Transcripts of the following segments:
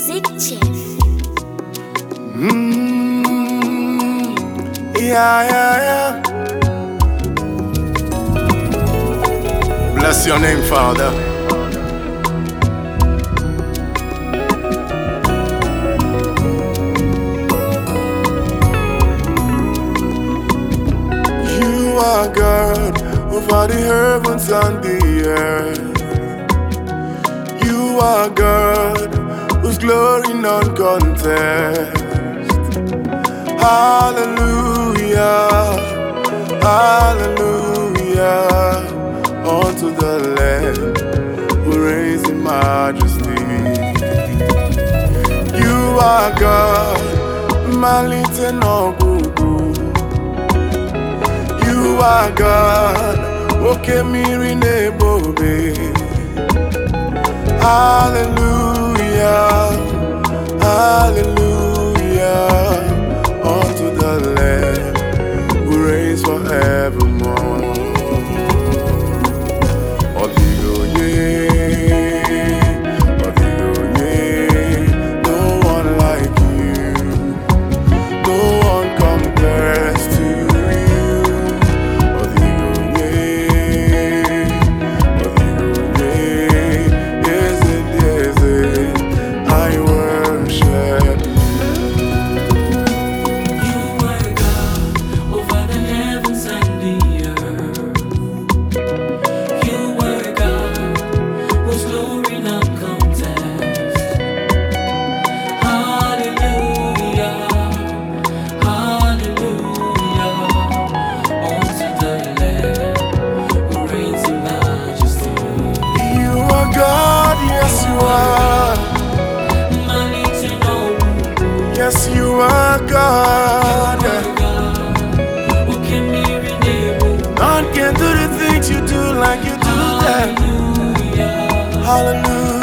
Music Chef. Yeah. Bless your name, Father. You are God over the heavens and the earth. You are God whose glory none contest. Hallelujah, hallelujah, unto the Lamb who reigns in majesty. You are God, Malite Nogugu. You are God, Okemiri Nebobe. Hallelujah, hallelujah, unto the Lamb who reigns forevermore. Odigoye, no one like you, no one compares to you. Odigoye, yes it, I worship you. Yes, you are God. None can do the things you do like you do them. Hallelujah.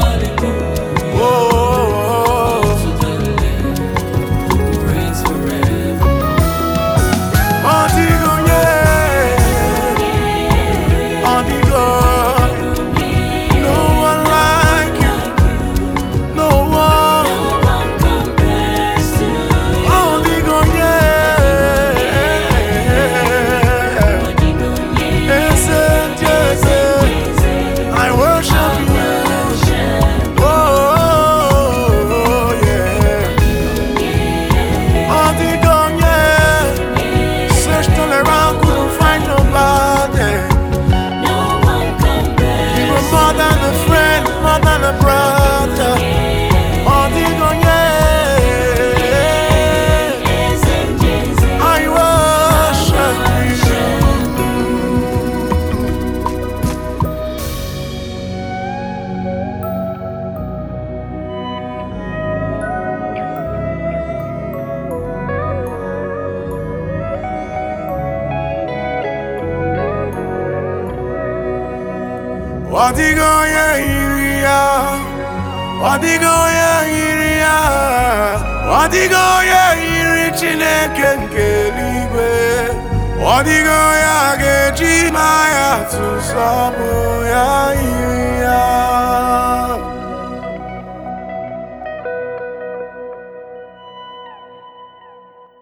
Wadigoye iri Chineke nke eluigwe. Wadigoye ga-eji ma ya tụsọbụ ya iri ya.